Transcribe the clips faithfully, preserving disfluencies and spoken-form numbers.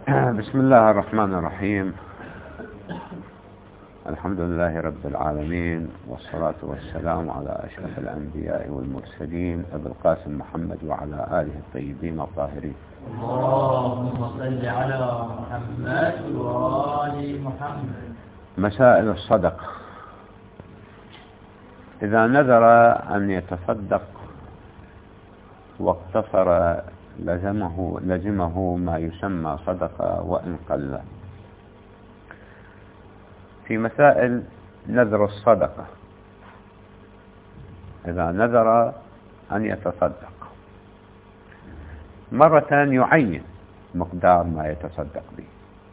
بسم الله الرحمن الرحيم. الحمد لله رب العالمين، والصلاة والسلام على أشرف الأنبياء والمرسلين أبي القاسم محمد وعلى آله الطيبين الطاهرين. اللهم صل على محمد وآل محمد. مسائل الصدقة. إذا نذر أن يتصدق واقتصر لزمه, لزمه ما يسمى صدقة وإن قل. في مسائل نذر الصدقة، إذا نذر أن يتصدق مرة يعين مقدار ما يتصدق به،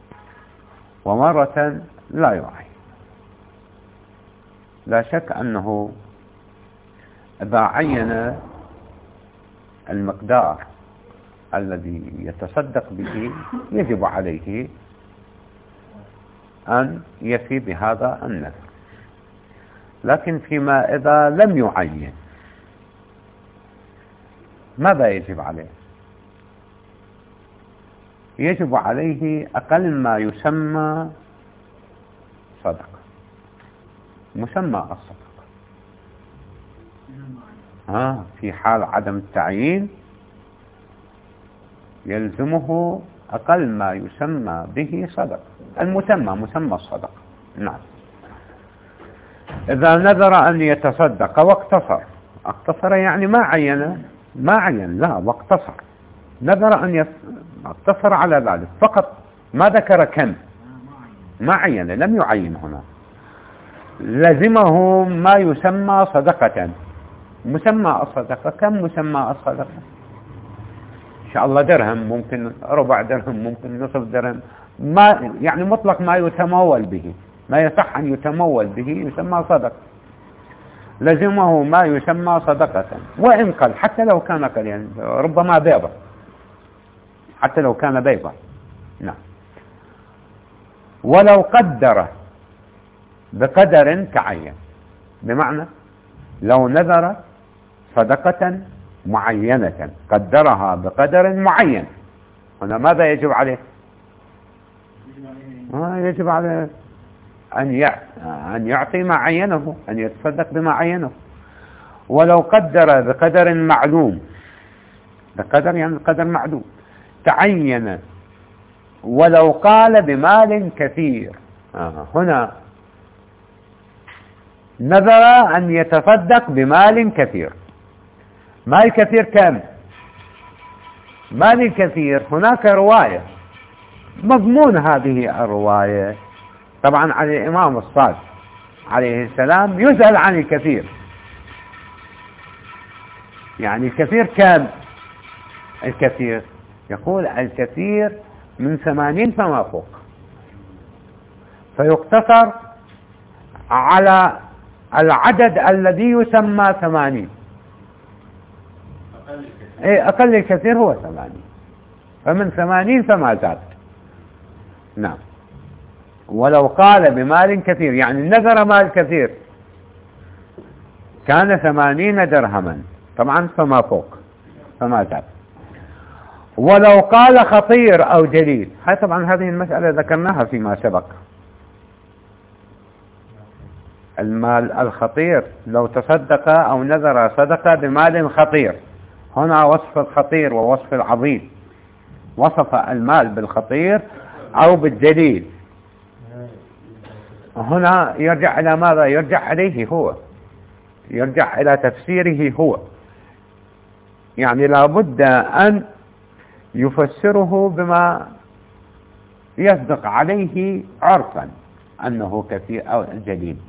ومرة لا يعين. لا شك أنه إذا عين المقدار الذي يتصدق به يجب عليه أن يفي بهذا النذر. لكن فيما إذا لم يعين ماذا يجب عليه؟ يجب عليه أقل ما يسمى صدقة، مسمى الصدقة. ها في حال عدم التعيين يلزمه أقل ما يسمى به صدقة، المسمى مسمى الصدقة. نعم. إذا نذر أن يتصدق واقتصر، اقتصر يعني ما عين ما عين لا واقتصر، نذر أن يقتصر على ذلك فقط، ما ذكر كم، ما عين، لم يعين هنا. لزمه ما يسمى صدقة. مسمى الصدقة كم؟ مسمى الصدقة إن شاء الله درهم، ممكن ربع درهم، ممكن نصف درهم، ما يعني مطلق ما يتمول به، ما يصح أن يتمول به يسمى صدقة. لزمه ما يسمى صدقة وإن قل، حتى لو كان قل، يعني ربما بيضة، حتى لو كان بيضة. نعم. ولو قدر بقدر تعين، بمعنى لو نذر صدقة معينة قدرها بقدر معين، هنا ماذا يجب عليه؟ آه يجب عليه أن أن يعطي ما عينه، أن يتصدق بما عينه. ولو قدر بقدر معلوم، بقدر يعني قدر معلوم تعين، ولو قال بمال كثير، آه هنا نذر أن يتصدق بمال كثير. مال كثير كم؟ مال كثير هناك رواية، مضمون هذه الرواية طبعا عن الإمام الصادق عليه السلام يسأل عن الكثير، يعني الكثير كم؟ الكثير يقول الكثير من ثمانين فما فوق، فيقتصر على العدد الذي يسمى ثمانين. ايه اقل الكثير هو ثمانين، فمن ثمانين فما زاد. نعم. ولو قال بمال كثير، يعني نذر مال كثير كان ثمانين درهما طبعا فما فوق فما زاد. ولو قال خطير او جليل، هاي طبعا هذه المسألة ذكرناها فيما سبق. المال الخطير لو تصدق او نذر صدقة بمال خطير، هنا وصف الخطير ووصف العظيم، وصف المال بالخطير أو بالجليل. هنا يرجع إلى ماذا؟ يرجع عليه هو، يرجع إلى تفسيره هو، يعني لابد أن يفسره بما يصدق عليه عرفا أنه كثير أو جليل.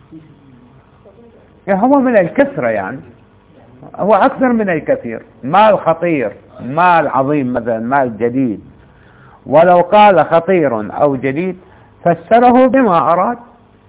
هو من الكثرة، يعني هو أكثر من الكثير، مال خطير، مال عظيم مثلا، مال جليل. ولو قال خطير أو جليل فسره بما أراد،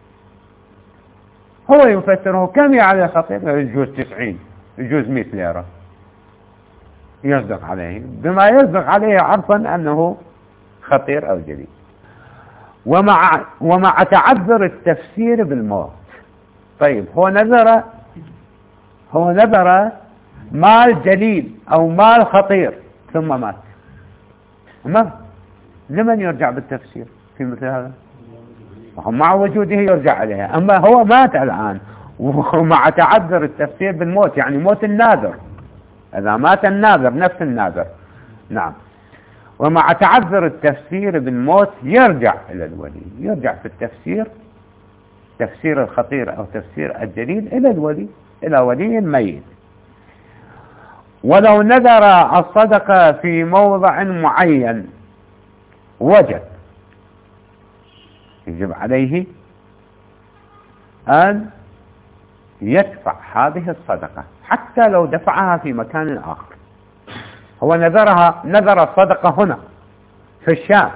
هو يفسره كم يعني خطير؟ يجوز تسعين، يجوز مئة ليرة، يصدق عليه بما يصدق عليه عرفا أنه خطير أو جليل. ومع, ومع تعذر التفسير بالموت. طيب هو نذر هو نذر مال جليل أو مال خطير ثم مات، ما لمن يرجع بالتفسير في مثل هذا؟ مع وجوده يرجع عليها. أما هو مات الآن ومع تعذر التفسير بالموت، يعني موت الناذر، إذا مات الناذر نفس الناذر، نعم، ومع تعذر التفسير بالموت يرجع إلى الولي، يرجع في التفسير، تفسير الخطير أو تفسير الجليل، إلى الولي، إلى ولي الميت. ولو نذر الصدقة في موضع معين وجب، يجب عليه أن يدفع هذه الصدقة حتى لو دفعها في مكان آخر. هو نذرها، نذر الصدقة هنا في الشام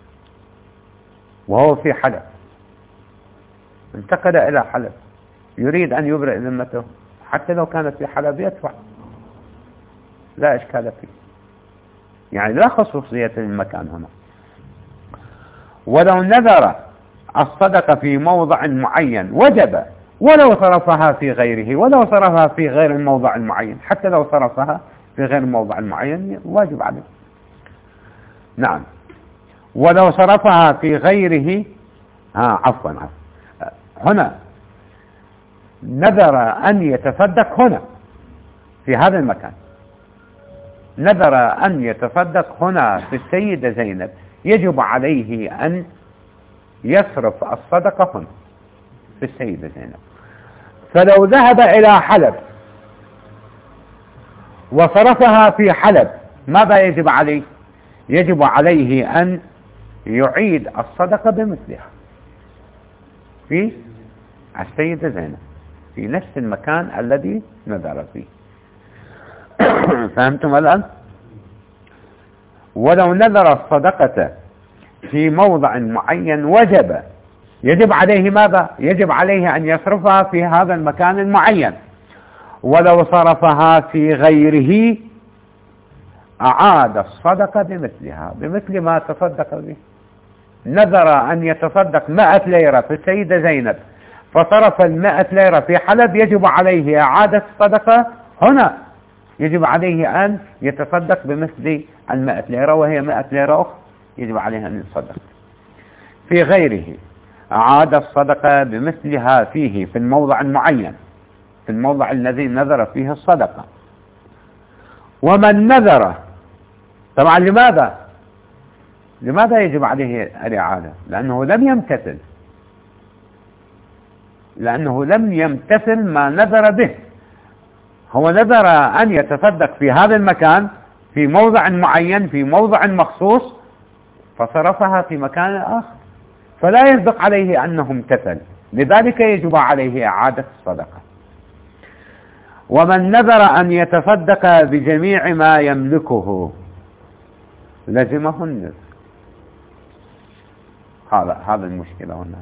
وهو في حلب، انتقل إلى حلب، يريد أن يبرئ ذمته، حتى لو كانت في حلب يدفع، لا إشكال فيه، يعني لا خصوصية للمكان هنا. ولو نذر الصدقة في موضع معين وجب، ولو صرفها في غيره، ولو صرفها في غير الموضع المعين، حتى لو صرفها في غير الموضع المعين واجب عليه، نعم. ولو صرفها في غيره، ها عفوا عفوا هنا نذر أن يتصدق هنا في هذا المكان، نذر أن يتصدق هنا في السيدة زينب، يجب عليه أن يصرف الصدقة هنا في السيدة زينب. فلو ذهب إلى حلب وصرفها في حلب ماذا يجب عليه؟ يجب عليه أن يعيد الصدقة بمثلها في السيدة زينب في نفس المكان الذي نذر فيه. فهمتم الآن؟ ولو نذر الصدقة في موضع معين وجب، يجب عليه ماذا؟ يجب عليه أن يصرفها في هذا المكان المعين. ولو صرفها في غيره أعاد الصدقة بمثلها، بمثل ما تصدق به. نذر أن يتصدق مائة ليرة في السيدة زينب فصرف المائة ليرة في حلب، يجب عليه إعادة الصدقة هنا، يجب عليه أن يتصدق بمثل المائة ليرة، وهي مائة ليرة أخرى يجب عليه أن يتصدق. في غيره أعاد الصدقة بمثلها فيه في الموضع المعين، في الموضع الذي نذر فيه الصدقة. ومن نذر، طبعا لماذا لماذا يجب عليه الإعادة؟ لأنه لم يمتثل، لأنه لم يمتثل ما نذر به. هو نذر أن يتصدق في هذا المكان في موضع معين في موضع مخصوص فصرفها في مكان آخر، فلا يصدق عليه أنه امتثل، لذلك يجب عليه إعادة الصدقة. ومن نذر أن يتصدق بجميع ما يملكه لزمه النذر. هذا هذا المشكلة هنا.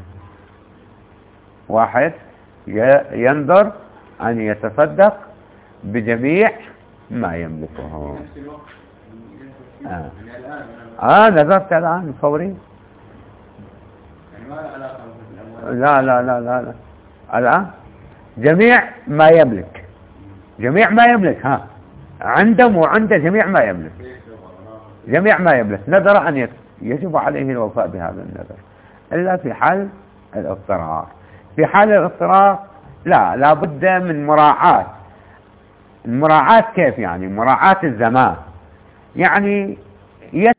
واحد ينذر أن يتصدق بجميع ما يملكه. آه, آه نذرت الآن فوري. لا لا لا لا لا الآن جميع ما يملك، جميع ما يملك، ها عنده وعنده جميع ما يملك، جميع ما يملك. نذر أن يجب عليه الوفاء بهذا النذر إلا في حال الاضطرار. في حال الاضطرار لا لا بد من مراعاة. المراعاة كيف يعني؟ مراعاة الزمان، يعني